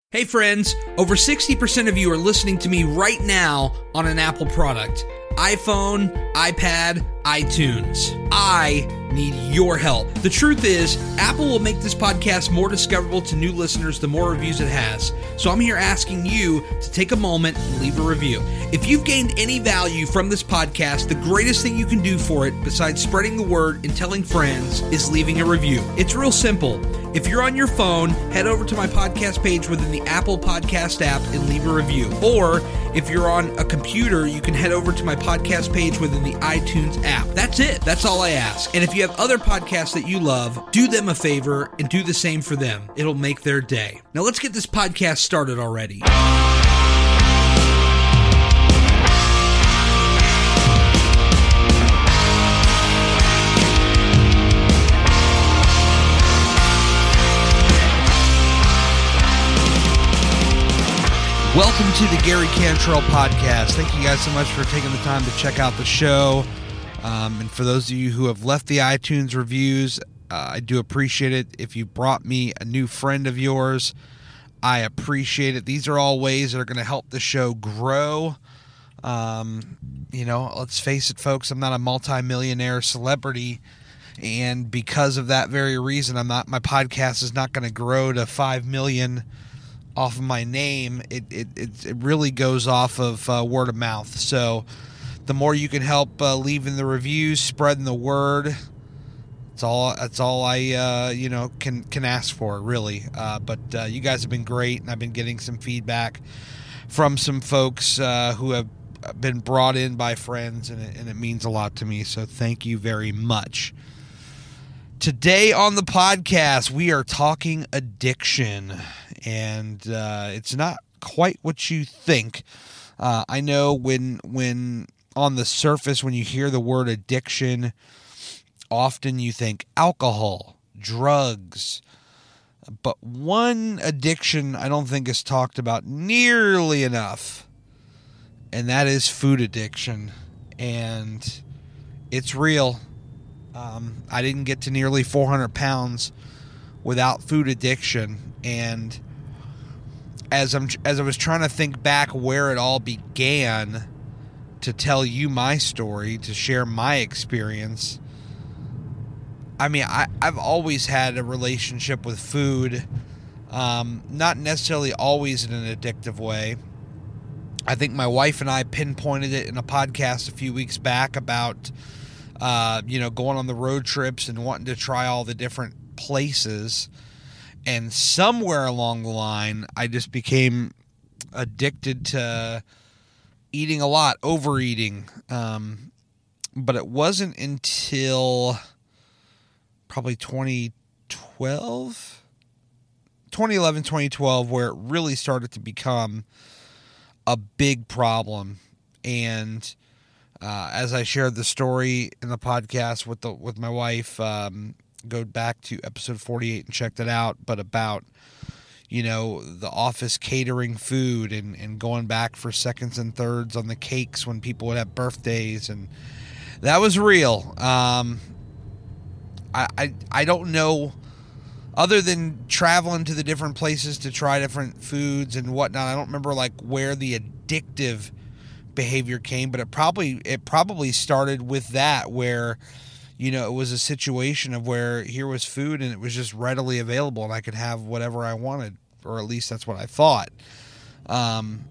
Hey friends, over 60% of you are listening to me right now on an Apple product. iPhone, iPad, iTunes. I need your help. The truth is, Apple will make this podcast more discoverable to new listeners the more reviews it has. So I'm here asking you to take a moment and leave a review. If you've gained any value from this podcast, the greatest thing you can do for it, besides spreading the word and telling friends, is leaving a review. It's real simple. If you're on your phone, head over to my podcast page within the Apple Podcast app and leave a review. Or if you're on a computer, you can head over to my podcast page within the iTunes app. That's it. That's all I ask. And if you have other podcasts that you love, do them a favor and do the same for them. It'll make their day. Now let's get this podcast started already. Welcome to the Gary Cantrell Podcast. Thank you guys so much for taking the time to check out the show. And for those of you who have left the iTunes reviews, I do appreciate it. If you brought me a new friend of yours, I appreciate it. These are all ways that are going to help the show grow. Let's face it, folks, I'm not a multimillionaire celebrity. And because of that very reason, my podcast is not going to grow to 5 million off of my name. It really goes off of word of mouth. So the more you can help leaving the reviews, spreading the word, that's all I can ask for, really. But you guys have been great, and I've been getting some feedback from some folks who have been brought in by friends, and it means a lot to me. So thank you very much. Today on the podcast, we are talking addiction, and it's not quite what you think. I know when on the surface, when you hear the word addiction, often you think alcohol, drugs, but one addiction I don't think is talked about nearly enough, and that is food addiction, and it's real. I didn't get to nearly 400 pounds without food addiction, and as I was trying to think back where it all began to tell you my story, to share my experience, I mean, I've always had a relationship with food, not necessarily always in an addictive way. I think my wife and I pinpointed it in a podcast a few weeks back about going on the road trips and wanting to try all the different places. And somewhere along the line, I just became addicted to eating a lot, overeating. But it wasn't until probably 2011, 2012, where it really started to become a big problem. And as I shared the story in the podcast with my wife, go back to episode 48 and check that out, but about, the office catering food and going back for seconds and thirds on the cakes when people would have birthdays, and that was real. I don't know, other than traveling to the different places to try different foods and whatnot, I don't remember where the addictive behavior came, but it probably started with that, where it was a situation of where here was food and it was just readily available and I could have whatever I wanted, or at least that's what I thought. And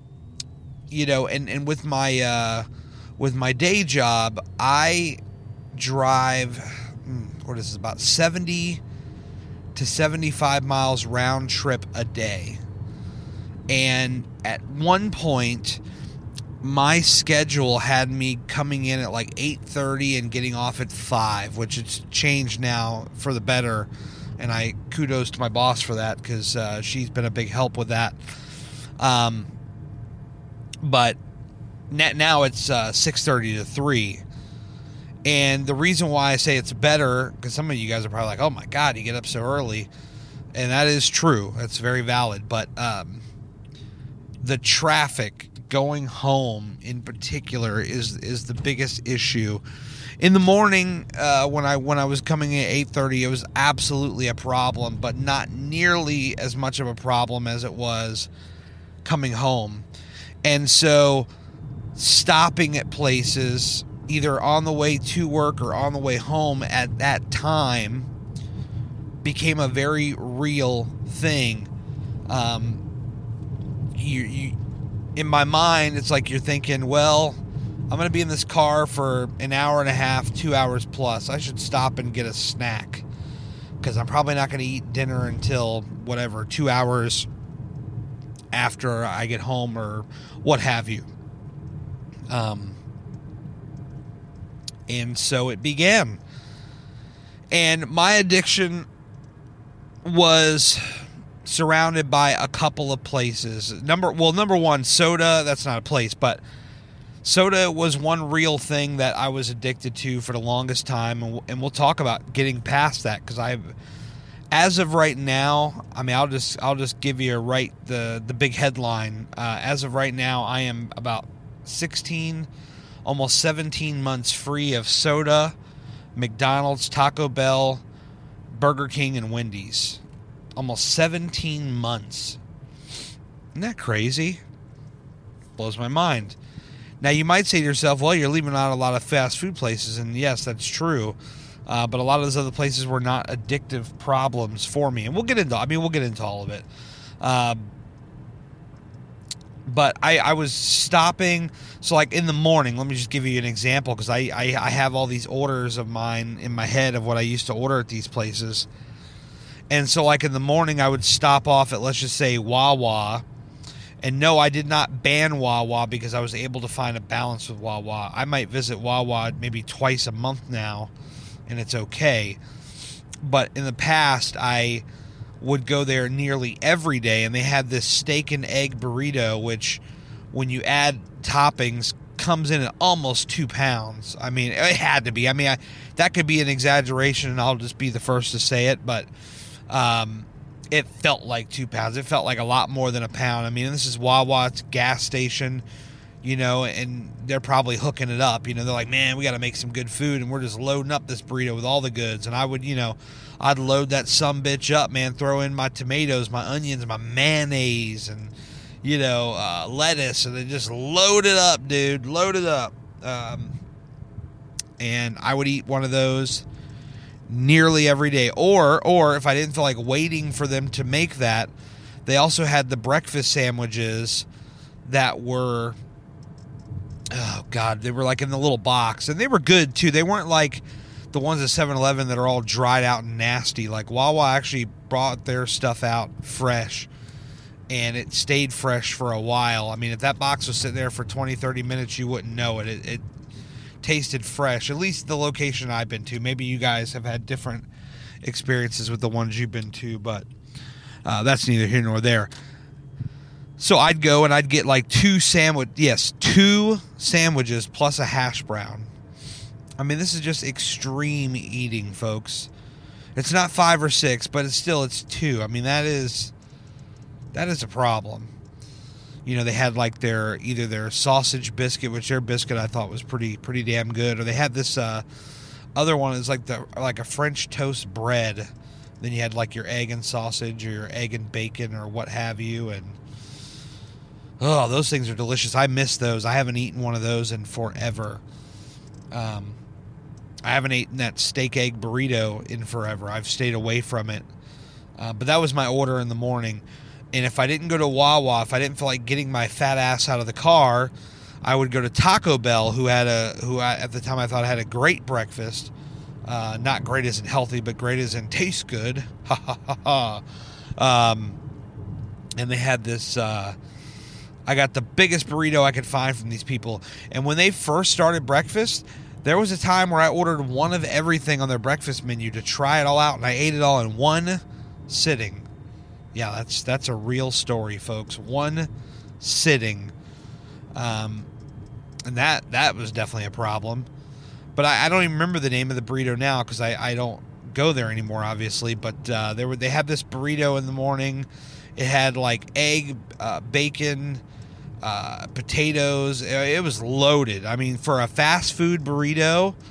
with my day job, I drive about 70 to 75 miles round trip a day. And at one point, my schedule had me coming in at 8:30 and getting off at 5, which it's changed now for the better. And I kudos to my boss for that, because she's been a big help with that. But now it's 6:30 to 3. And the reason why I say it's better, because some of you guys are probably like, oh my God, you get up so early. And that is true. That's very valid. But the traffic going home in particular is the biggest issue. In the morning, when I was coming in at 8:30, it was absolutely a problem, but not nearly as much of a problem as it was coming home. And so stopping at places either on the way to work or on the way home at that time became a very real thing. You in my mind, it's like you're thinking, well, I'm going to be in this car for an hour and a half, 2 hours plus. I should stop and get a snack because I'm probably not going to eat dinner until 2 hours after I get home or what have you. And so it began. And my addiction was surrounded by a couple of places. Number one, soda. That's not a place, but soda was one real thing that I was addicted to for the longest time, and we'll talk about getting past that because as of right now, I mean, I'll just give you the big headline. As of right now, I am about 16, almost 17 months free of soda, McDonald's, Taco Bell, Burger King, and Wendy's. Almost 17 months. Isn't that crazy? Blows my mind. Now, you might say to yourself, well, you're leaving out a lot of fast food places, and yes, that's true. But a lot of those other places were not addictive problems for me. And we'll get into all of it. But I was stopping. So, like, in the morning, let me just give you an example, because I have all these orders of mine in my head of what I used to order at these places. And so, like, in the morning, I would stop off at, let's just say, Wawa. And no, I did not ban Wawa because I was able to find a balance with Wawa. I might visit Wawa maybe twice a month now, and it's okay. But in the past, I would go there nearly every day, and they had this steak and egg burrito, which, when you add toppings, comes in at almost 2 pounds. I mean, it had to be. I mean, that could be an exaggeration, and I'll just be the first to say it, but it felt like 2 pounds. It felt like a lot more than a pound. I mean, this is Wawa. It's a gas station, and they're probably hooking it up. They're like, man, we got to make some good food, and we're just loading up this burrito with all the goods. And I would, I'd load that sumbitch up, man, throw in my tomatoes, my onions, my mayonnaise, and, lettuce, and then just load it up, dude. Load it up. And I would eat one of those nearly every day. Or if I didn't feel like waiting for them to make that, they also had the breakfast sandwiches that were, oh God, they were like in the little box, and they were good too. They weren't like the ones at 7-Eleven that are all dried out and nasty. Like, Wawa actually brought their stuff out fresh, and it stayed fresh for a while. I mean, if that box was sitting there for 20-30 minutes, you wouldn't know it. It tasted fresh, at least the location I've been to. Maybe you guys have had different experiences with the ones you've been to, but that's neither here nor there. So I'd go and I'd get like 2 sandwiches plus a hash brown. I mean, this is just extreme eating, folks. It's not 5 or 6, but it's 2. I mean, that is a problem. They had like either their sausage biscuit, which their biscuit I thought was pretty damn good, or they had this other one is like a French toast bread. Then you had like your egg and sausage or your egg and bacon or what have you, and oh, those things are delicious. I miss those. I haven't eaten one of those in forever. I haven't eaten that steak egg burrito in forever. I've stayed away from it, but that was my order in the morning. And if I didn't go to Wawa, if I didn't feel like getting my fat ass out of the car, I would go to Taco Bell, who at the time I thought had a great breakfast. Not great as in healthy, but great as in tastes good. Ha ha ha ha. And they had this. I got the biggest burrito I could find from these people. And when they first started breakfast, there was a time where I ordered one of everything on their breakfast menu to try it all out, and I ate it all in one sitting. Yeah, that's a real story, folks. One sitting. And that was definitely a problem. But I don't even remember the name of the burrito now because I don't go there anymore, obviously. But they had this burrito in the morning. It had like egg, bacon, potatoes. It was loaded. I mean, for a fast food burrito,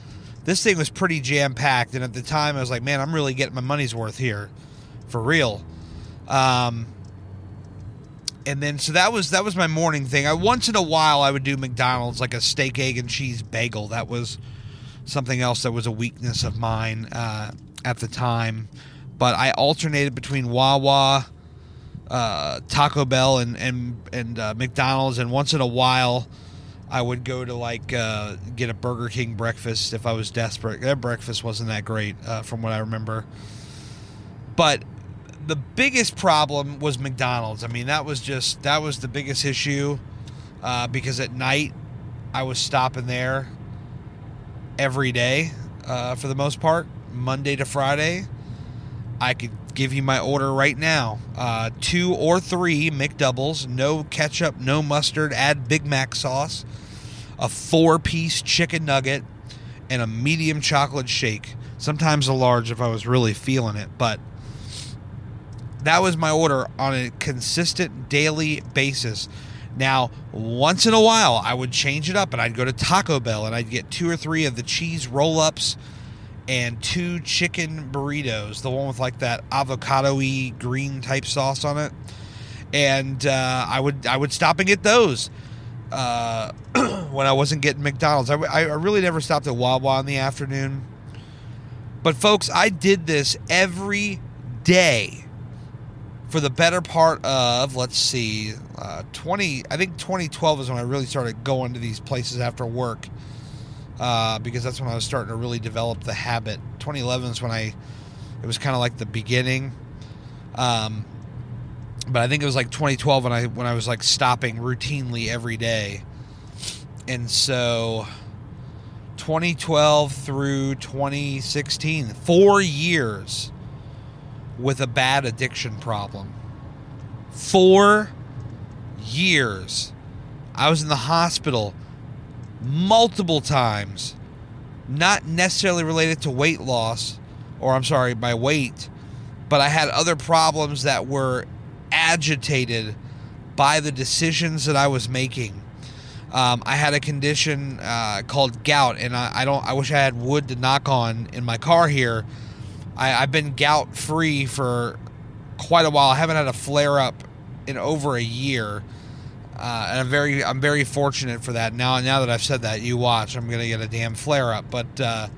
this thing was pretty jam-packed. And at the time, I was like, man, I'm really getting my money's worth here. For real. And then, so that was my morning thing. Once in a while, I would do McDonald's, like a steak, egg, and cheese bagel. That was something else that was a weakness of mine at the time. But I alternated between Wawa, Taco Bell, and McDonald's. And once in a while, I would go to get a Burger King breakfast if I was desperate. Their breakfast wasn't that great from what I remember. But the biggest problem was McDonald's. I mean, that was the biggest issue because at night I was stopping there every day for the most part, Monday to Friday. I could give you my order right now. 2 or 3 McDoubles, no ketchup, no mustard, add Big Mac sauce, a 4-piece chicken nugget, and a medium chocolate shake. Sometimes a large if I was really feeling it, but that was my order on a consistent daily basis. Now, once in a while, I would change it up, and I'd go to Taco Bell, and I'd get 2 or 3 of the cheese roll-ups and 2 chicken burritos, the one with like that avocado-y green type sauce on it. And I would stop and get those when I wasn't getting McDonald's. I really never stopped at Wawa in the afternoon. But folks, I did this every day for the better part of, let's see, I think 2012 is when I really started going to these places after work, because that's when I was starting to really develop the habit. 2011 is when it was kind of like the beginning, but I think it was like 2012 when I was like stopping routinely every day. And so 2012 through 2016, 4 years with a bad addiction problem. 4 years. I was in the hospital multiple times, not necessarily related to weight loss, my weight, but I had other problems that were agitated by the decisions that I was making. I had a condition called gout, and I wish I had wood to knock on in my car here. I've been gout free for quite a while. I haven't had a flare up in over a year, and I'm very fortunate for that. Now that I've said that, you watch, I'm gonna get a damn flare up. But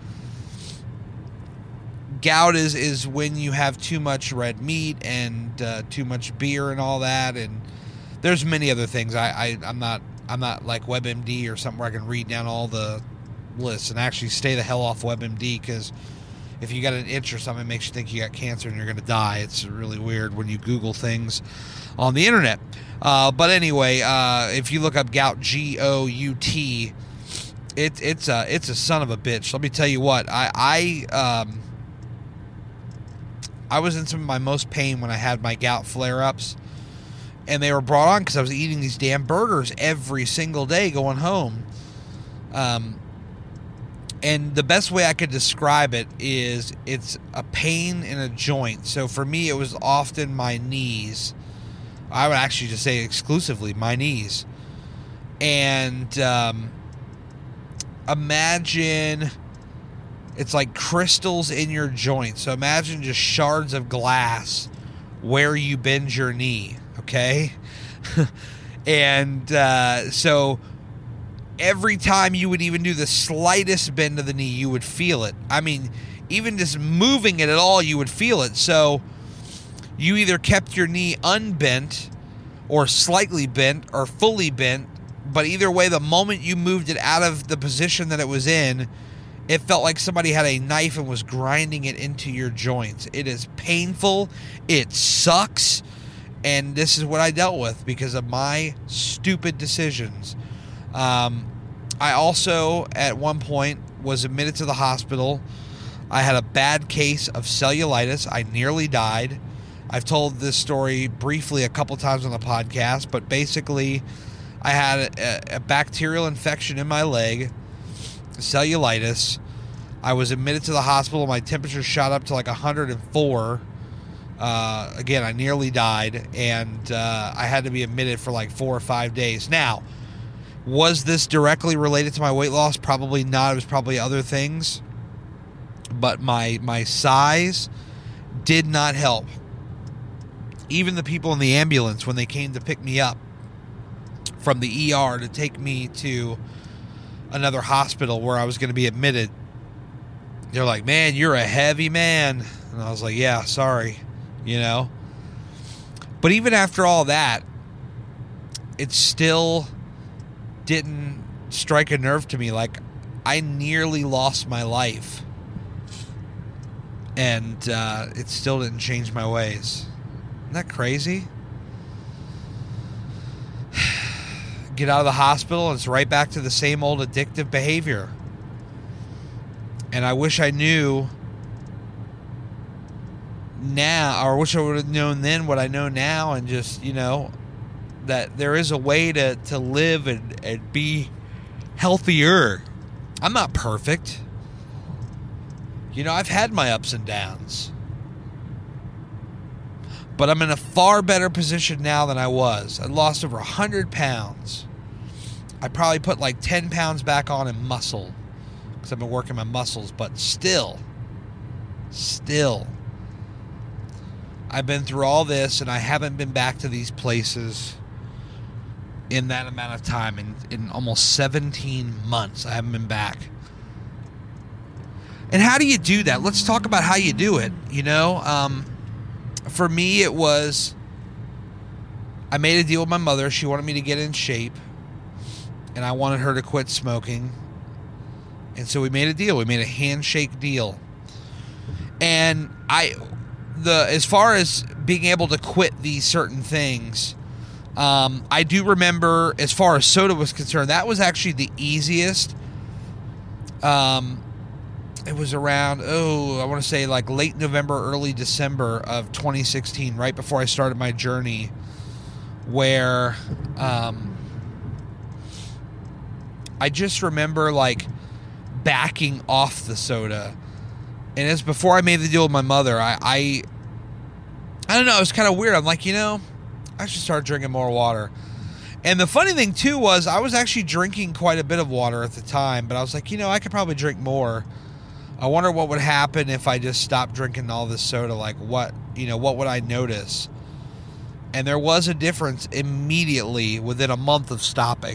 gout is when you have too much red meat and too much beer and all that, and there's many other things. I'm not like WebMD or something where I can read down all the lists. And actually, stay the hell off WebMD, because if you got an itch or something, it makes you think you got cancer and you're going to die. It's really weird when you Google things on the internet. But anyway, if you look up gout, G-O-U-T, it's a son of a bitch. Let me tell you what. I was in some of my most pain when I had my gout flare-ups. And they were brought on because I was eating these damn burgers every single day going home. And the best way I could describe it is it's a pain in a joint. So for me, it was often my knees. I would actually just say exclusively my knees. And imagine it's like crystals in your joint. So imagine just shards of glass where you bend your knee. Okay? And so every time you would even do the slightest bend of the knee, you would feel it. I mean, even just moving it at all, you would feel it. So you either kept your knee unbent or slightly bent or fully bent, but either way, the moment you moved it out of the position that it was in, it felt like somebody had a knife and was grinding it into your joints. It is painful. It sucks. And this is what I dealt with because of my stupid decisions. I also, at one point, was admitted to the hospital. I had a bad case of cellulitis. I nearly died. I've told this story briefly a couple times on the podcast, but basically, I had a bacterial infection in my leg, cellulitis. I was admitted to the hospital. My temperature shot up to like 104. Again, I nearly died, and I had to be admitted for like 4 or 5 days. Now, was this directly related to my weight loss? Probably not. It was probably other things. but my size did not help. Even the people in the ambulance, when they came to pick me up from the ER to take me to another hospital where I was going to be admitted, they're like, man, you're a heavy man. And I was like, yeah, sorry, you know. But even after all that, it still didn't strike a nerve to me. Like, I nearly lost my life, and it still didn't change my ways. Isn't that crazy? Get out of the hospital, and it's right back to the same old addictive behavior. And I wish I knew now, or I wish I would have known then what I know now, and just, you know, that there is a way to live and be healthier. I'm not perfect. You know, I've had my ups and downs. But I'm in a far better position now than I was. I lost over 100 pounds. I probably put like 10 pounds back on in muscle, because I've been working my muscles. But still, I've been through all this, and I haven't been back to these places in that amount of time. In almost 17 months, I haven't been back. And how do you do that? Let's talk about how you do it. You know, for me, it was, I made a deal with my mother. She wanted me to get in shape, and I wanted her to quit smoking. And so we made a deal. We made a handshake deal. And as far as being able to quit these certain things, I do remember, as far as soda was concerned, that was actually the easiest. It was around, I want to say like late November, early December of 2016, right before I started my journey, where I just remember like backing off the soda. And it's before I made the deal with my mother. I don't know, it was kind of weird. I'm like, you know, I should start drinking more water. And the funny thing too was, I was actually drinking quite a bit of water at the time, but I was like, you know, I could probably drink more. I wonder what would happen if I just stopped drinking all this soda. Like, what would I notice? And there was a difference immediately within a month of stopping.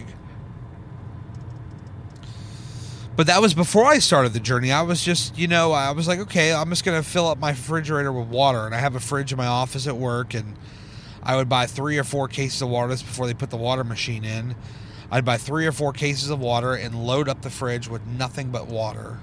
But that was before I started the journey. I was just, you know, I was like, okay, I'm just going to fill up my refrigerator with water. And I have a fridge in my office at work, and I would buy 3 or 4 cases of water. This before they put the water machine in. I'd buy 3 or 4 cases of water and load up the fridge with nothing but water.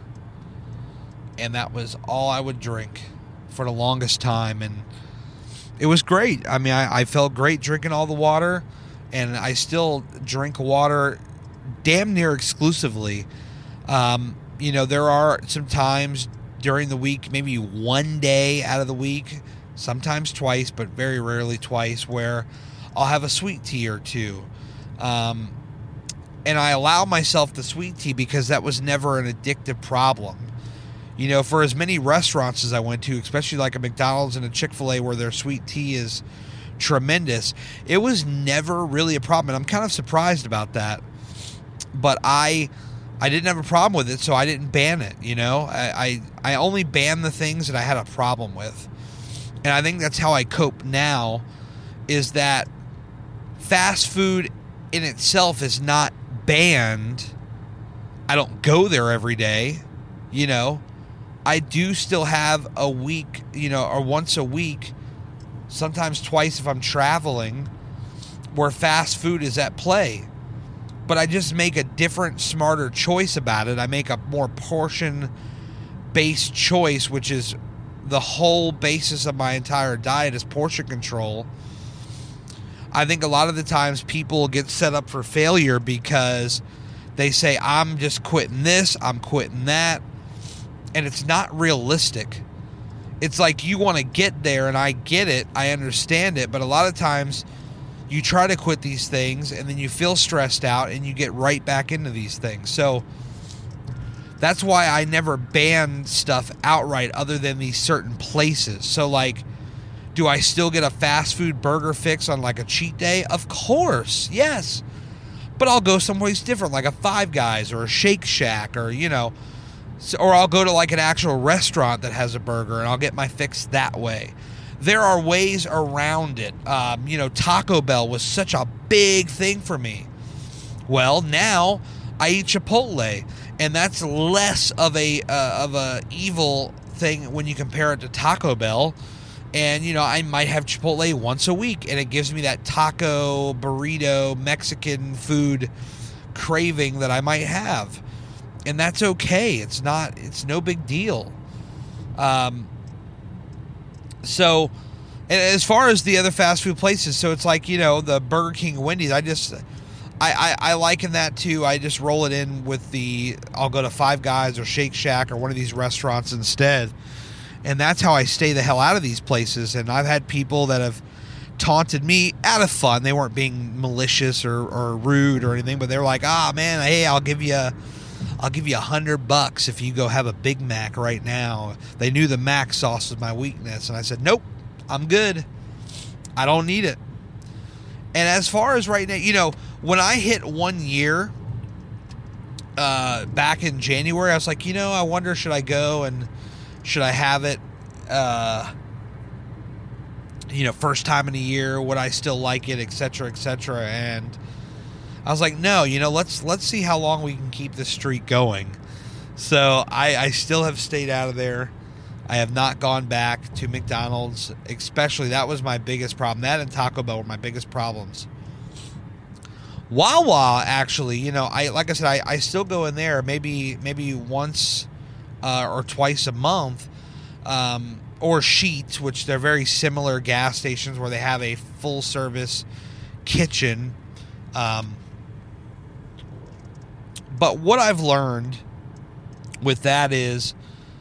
And that was all I would drink for the longest time. And it was great. I mean, I felt great drinking all the water. And I still drink water damn near exclusively. You know, there are some times during the week, maybe one day out of the week, sometimes twice, but very rarely twice, where I'll have a sweet tea or two. And I allow myself the sweet tea because that was never an addictive problem. You know, for as many restaurants as I went to, especially like a McDonald's and a Chick-fil-A where their sweet tea is tremendous, it was never really a problem. And I'm kind of surprised about that. But I didn't have a problem with it, so I didn't ban it, you know. I only banned the things that I had a problem with. And I think that's how I cope now, is that fast food in itself is not banned. I don't go there every day, you know. I do still have a week, you know, or once a week, sometimes twice if I'm traveling, where fast food is at play. But I just make a different, smarter choice about it. I make a more portion-based choice, which is the whole basis of my entire diet is portion control. I think a lot of the times people get set up for failure because they say, I'm just quitting this, I'm quitting that. And it's not realistic. It's like you want to get there, and I get it, I understand it, but a lot of times you try to quit these things and then you feel stressed out and you get right back into these things. So that's why I never ban stuff outright other than these certain places. So like, do I still get a fast food burger fix on like a cheat day? Of course, yes. But I'll go someplace different, like a Five Guys or a Shake Shack, or, you know, or I'll go to like an actual restaurant that has a burger and I'll get my fix that way. There are ways around it. Taco Bell was such a big thing for me. Well, now I eat Chipotle, and that's less of a evil thing when you compare it to Taco Bell. And I might have Chipotle once a week, and it gives me that taco, burrito, Mexican food craving that I might have, and that's okay. It's no big deal. So, and as far as the other fast food places, so it's like, the Burger King, Wendy's, I liken that to, I just roll it in with I'll go to Five Guys or Shake Shack or one of these restaurants instead. And that's how I stay the hell out of these places. And I've had people that have taunted me out of fun. They weren't being malicious or rude or anything, but they're like, man, hey, I'll give you $100 if you go have a Big Mac right now. They knew the Mac sauce was my weakness. And I said, nope, I'm good. I don't need it. And as far as right now, when I hit 1 year back in January, I was like, I wonder, should I go and should I have it, first time in a year? Would I still like it, et cetera, et cetera? And I was like, no, let's see how long we can keep this streak going. So I still have stayed out of there. I have not gone back to McDonald's, especially. That was my biggest problem. That and Taco Bell were my biggest problems. Wawa, actually, like I said, I still go in there maybe once or twice a month, or Sheetz, which they're very similar gas stations where they have a full service kitchen. But what I've learned with that is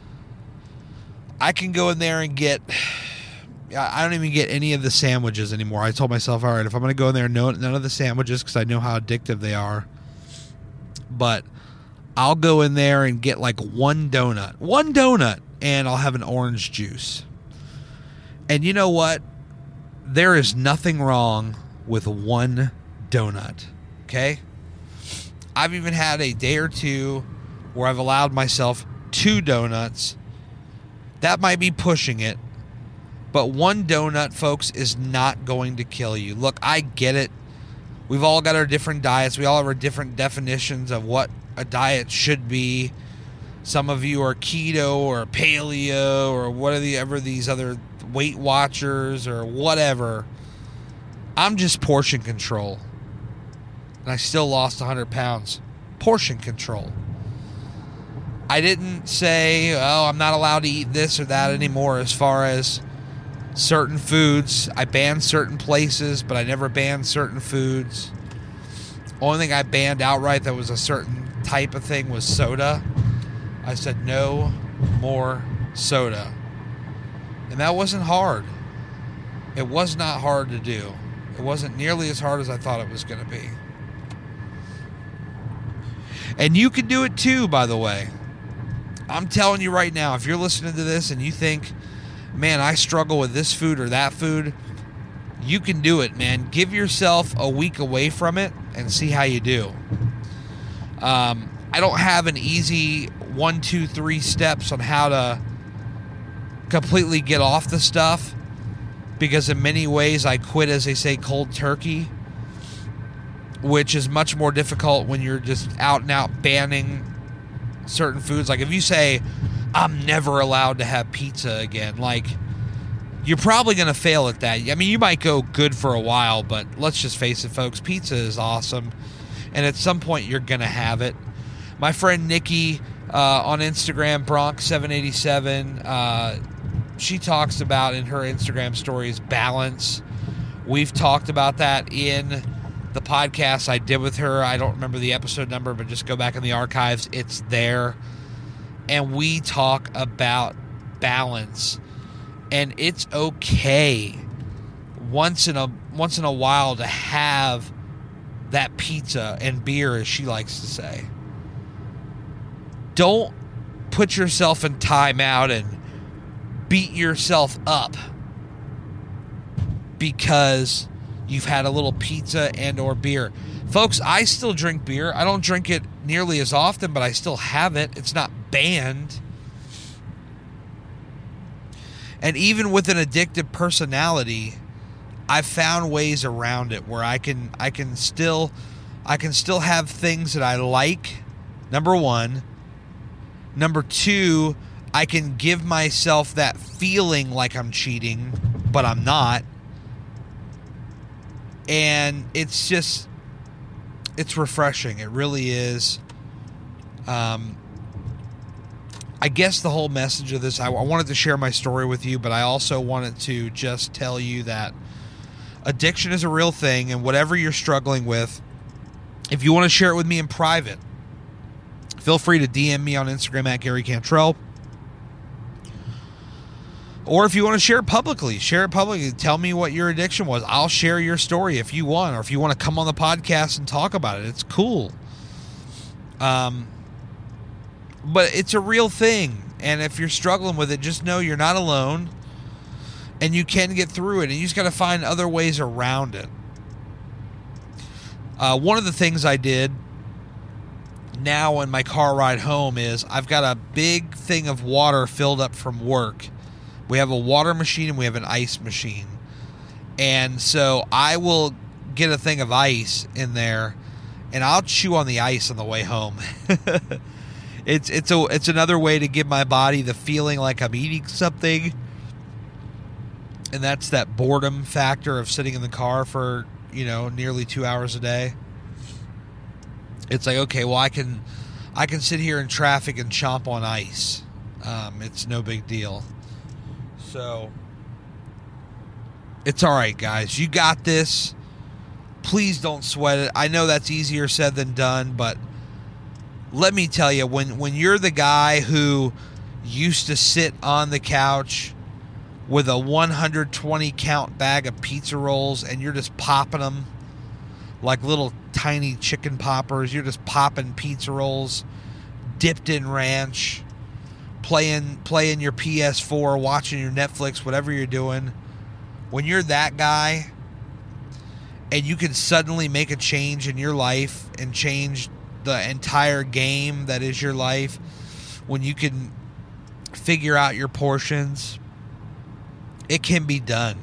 I can go in there and I don't even get any of the sandwiches anymore. I told myself, all right, if I'm going to go in there, none of the sandwiches, because I know how addictive they are. But I'll go in there and get like one donut, and I'll have an orange juice. And you know what? There is nothing wrong with one donut, okay? I've even had a day or two where I've allowed myself 2 donuts. That might be pushing it, but one donut, folks, is not going to kill you. Look, I get it. We've all got our different diets. We all have our different definitions of what a diet should be. Some of you are keto or paleo or whatever these other Weight Watchers or whatever. I'm just portion control. And I still lost 100 pounds. Portion control. I didn't say, I'm not allowed to eat this or that anymore as far as certain foods. I banned certain places, but I never banned certain foods. Only thing I banned outright that was a certain type of thing was soda. I said no more soda. And that wasn't hard. It was not hard to do. It wasn't nearly as hard as I thought it was going to be. And you can do it too, by the way. I'm telling you right now, if you're listening to this and you think, man, I struggle with this food or that food, you can do it, man. Give yourself a week away from it and see how you do. I don't have an easy 1, 2, 3 steps on how to completely get off the stuff, because in many ways I quit, as they say, cold turkey, which is much more difficult when you're just out and out banning certain foods. Like if you say, I'm never allowed to have pizza again, like, you're probably going to fail at that. I mean, you might go good for a while, but let's just face it, folks, pizza is awesome. And at some point, you're going to have it. My friend Nikki on Instagram, Bronx787, she talks about in her Instagram stories balance. We've talked about that in the podcast I did with her. I don't remember the episode number, but just go back in the archives. It's there. And we talk about balance. And it's okay once in a while to have that pizza and beer, as she likes to say. Don't put yourself in timeout and beat yourself up because you've had a little pizza and or beer. Folks, I still drink beer. I don't drink it nearly as often, but I still have it. It's not banned. And even with an addictive personality, I've found ways around it where I can still have things that I like. Number one. Number two, I can give myself that feeling like I'm cheating, but I'm not. And it's refreshing. It really is. I guess the whole message of this, I wanted to share my story with you, but I also wanted to just tell you that addiction is a real thing, and whatever you're struggling with, if you want to share it with me in private, feel free to DM me on Instagram at Gary Cantrell. Or if you want to share it publicly, Tell me what your addiction was. I'll share your story if you want, or if you want to come on the podcast and talk about it. It's cool. But it's a real thing. And if you're struggling with it, just know you're not alone. And you can get through it. And you just got to find other ways around it. One of the things I did now on my car ride home is I've got a big thing of water filled up from work. We have a water machine and we have an ice machine. And so I will get a thing of ice in there and I'll chew on the ice on the way home. It's another way to give my body the feeling like I'm eating something. And that's that boredom factor of sitting in the car for, nearly 2 hours a day. It's like, okay, well, I can sit here in traffic and chomp on ice. It's no big deal. So it's all right, guys. You got this. Please don't sweat it. I know that's easier said than done, but let me tell you, when you're the guy who used to sit on the couch with a 120 count bag of pizza rolls and you're just popping them like little tiny chicken poppers, you're just popping pizza rolls dipped in ranch, playing your PS4, watching your Netflix, whatever you're doing. When you're that guy and you can suddenly make a change in your life and change the entire game that is your life, when you can figure out your portions, it can be done.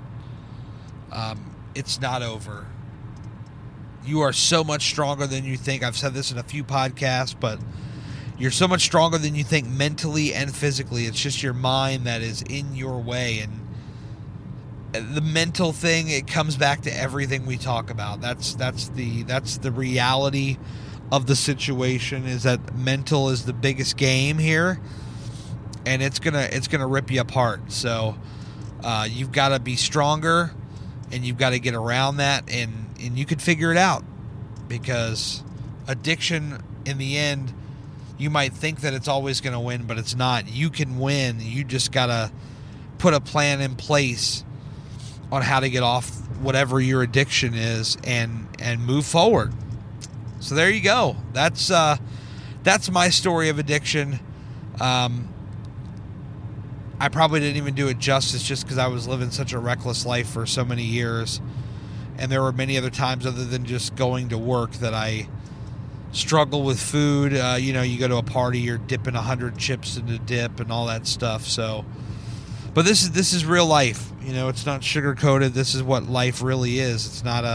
It's not over. You are so much stronger than you think. I've said this in a few podcasts, but you're so much stronger than you think mentally and physically. It's just your mind that is in your way. And the mental thing, it comes back to everything we talk about. That's the reality of the situation, is that mental is the biggest game here, and it's gonna rip you apart. So you've got to be stronger, and you've got to get around that, and you can figure it out, because addiction, in the end, you might think that it's always going to win, but it's not. You can win. You just got to put a plan in place on how to get off whatever your addiction is and move forward. So there you go. That's my story of addiction. I probably didn't even do it justice just because I was living such a reckless life for so many years. And there were many other times other than just going to work that I struggle with food. You go to a party, you're dipping 100 chips into dip and all that stuff. So, but this is real life. It's not sugar coated. This is what life really is. It's not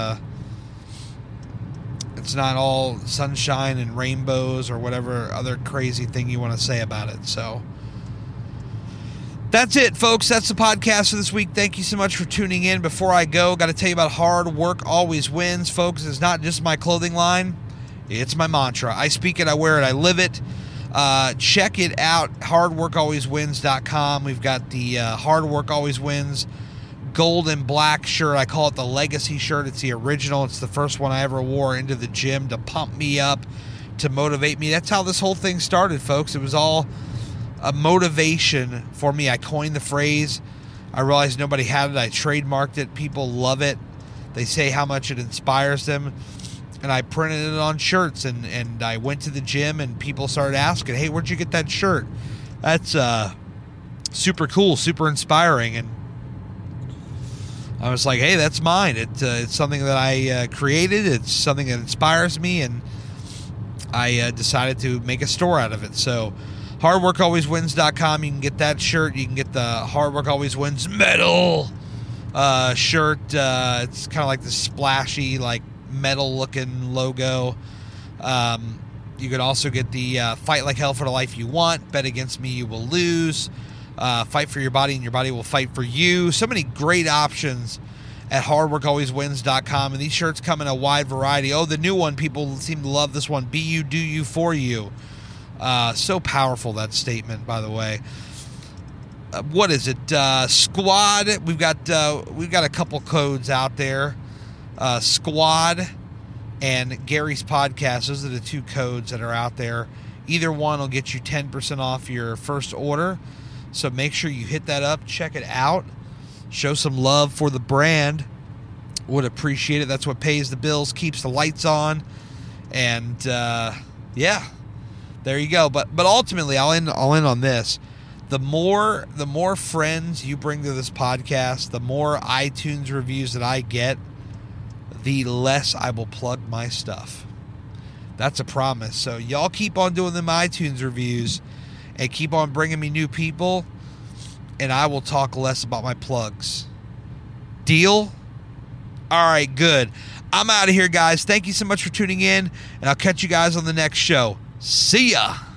all sunshine and rainbows or whatever other crazy thing you want to say about it. So that's it, folks. That's the podcast for this week. Thank you so much for tuning in. Before I go, got to tell you about Hard Work Always Wins, folks. It's not just my clothing line. It's my mantra. I speak it, I wear it, I live it. Check it out, hardworkalwayswins.com. We've got the Hard Work Always Wins gold and black shirt. I call it the Legacy shirt. It's the original. It's the first one I ever wore into the gym to pump me up, to motivate me. That's how this whole thing started, folks. It was all a motivation for me. I coined the phrase. I realized nobody had it. I trademarked it. People love it. They say how much it inspires them. And I printed it on shirts, and I went to the gym, and people started asking, hey, where'd you get that shirt? That's super cool, super inspiring. And I was like, hey, that's mine. It's something that I created. It's something that inspires me, and I decided to make a store out of it. So Hardworkalwayswins.com. You can get that shirt. You can get the Hard Work Always Wins metal shirt. It's kind of like the splashy, like metal-looking logo. You could also get the Fight Like Hell for the Life You Want. Bet against me, you will lose. Fight for your body, and your body will fight for you. So many great options at hardworkalwayswins.com. And these shirts come in a wide variety. Oh, the new one, people seem to love this one. Be you, do you, for you. So powerful, that statement, by the way. What is it? Squad. We've got a couple codes out there. Squad and Gary's Podcast. Those are the two codes that are out there. Either one will get you 10% off your first order. So make sure you hit that up. Check it out. Show some love for the brand. Would appreciate it. That's what pays the bills, keeps the lights on. And, yeah, there you go. But ultimately, I'll end on this. The more friends you bring to this podcast, the more iTunes reviews that I get, the less I will plug my stuff. That's a promise. So y'all keep on doing them iTunes reviews and keep on bringing me new people, and I will talk less about my plugs. Deal? All right, good. I'm out of here, guys. Thank you so much for tuning in, and I'll catch you guys on the next show. See ya.